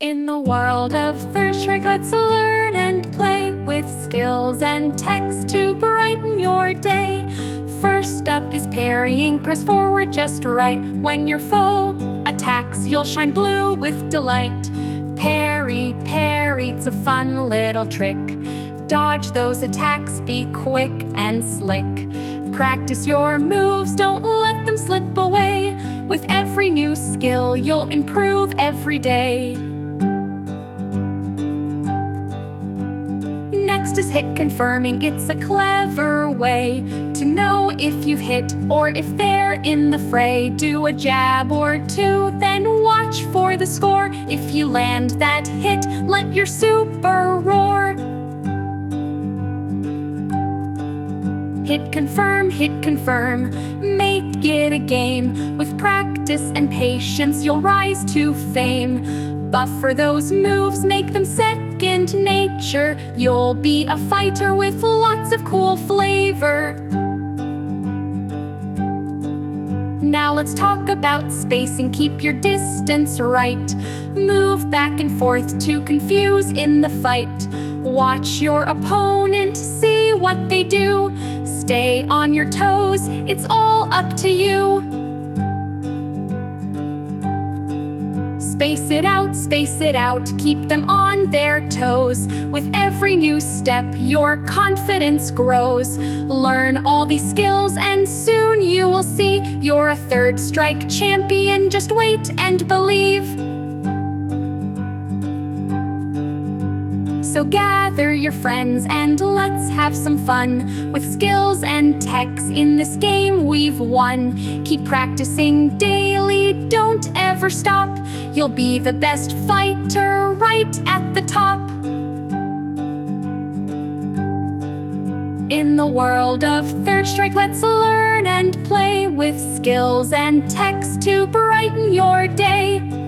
In the world of Third Strike, let's learn and play with skills and techs to brighten your day. First up is parrying, press forward just right. When your foe attacks, you'll shine blue with delight. Parry, parry, it's a fun little trick. Dodge those attacks, be quick and slick. Practice your moves, don't let them slip away. With every new skill, you'll improve every day. Next is hit confirming. It's a clever way to know if you've hit or if they're in the fray. Do a jab or two, then watch for the score. If you land that hit, let your super roar. Hit confirm, make it a game. With practice and patience, you'll rise to fame. Buffer those moves, make them second nature. You'll be a fighter with lots of cool flavor. Now let's talk about spacing, keep your distance right. Move back and forth to confuse in the fight. Watch your opponent, see what they do. Stay on your toes, it's all up to you. Space it out, keep them on their toes. With every new step, your confidence grows. Learn all these skills and soon you will see you're a Third Strike champion. Just wait and believe. So gather your friends and let's have some fun. With skills and techs in this game we've won. Keep practicing daily, don't ever stop. You'll be the best fighter right at the top. In the world of Third Strike, let's learn and play with skills and techs to brighten your day.